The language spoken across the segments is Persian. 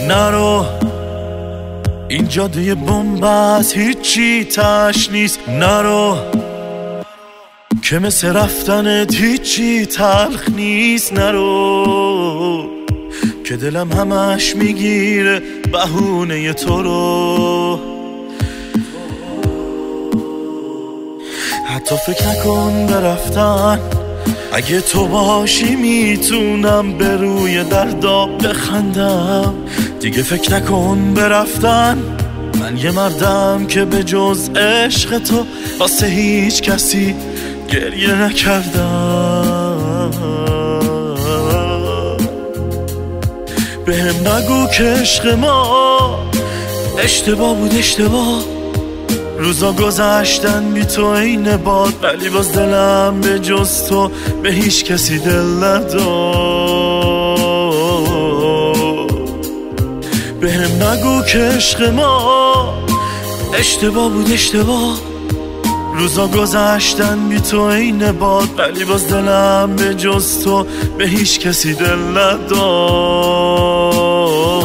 نرو این جاده بنبست هیچی تش نیست. نرو که مثل رفتنت هیچی تلخ نیست. نرو که دلم همش میگیره بهونه تو رو. حتی فکر نکن برفتن، اگه تو باشی میتونم به روی دردا بخندم. دیگه فکر نکن برفتن، من یه مردم که به جز عشق تو واسه هیچ کسی گریه نکردم. بهم نگو که عشق ما اشتباه بود، اشتباه. روزا گذشتن بی تو این باد، ولی باز دلم به جز تو به هیچ کسی دل نداد. بهم نگو که عشق ما اشتباه بود، اشتباه. روزا گذشتن بی تو این باد، ولی باز دلم به جز تو به هیچ کسی دل نداد.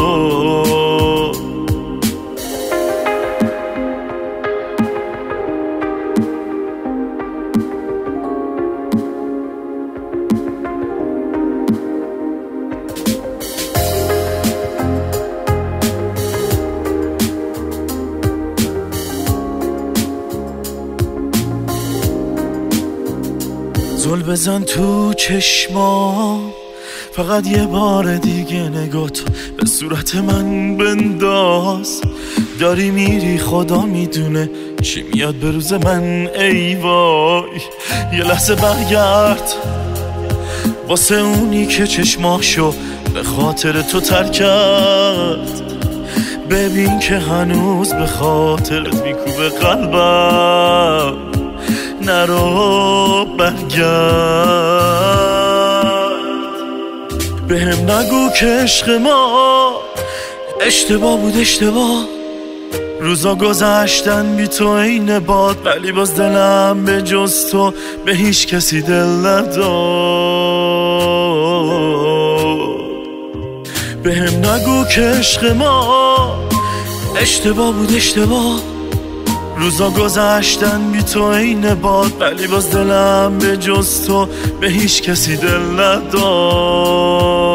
زل بزن تو چشمام، فقط یه بار دیگه نگات به صورت من بنداز. داری میری خدا میدونه چی میاد به روز من، ای وای. یه لحظه برگرد واسه اونی که چشماشو به خاطر تو ترک کرد. ببین که هنوز به خاطرت میکوبه قلبم. نرو برگرد، بهم نگو که عشق ما اشتباه بود، اشتباه. روزا گذشتن بی تو این باد، ولی باز دلم به جز تو به هیچ کسی دل نداد. بهم نگو که عشق ما اشتباه بود، اشتباه. روزا گذشتن بی تو این باد، ولی باز دلم به جز تو به هیچ کسی دل نداد.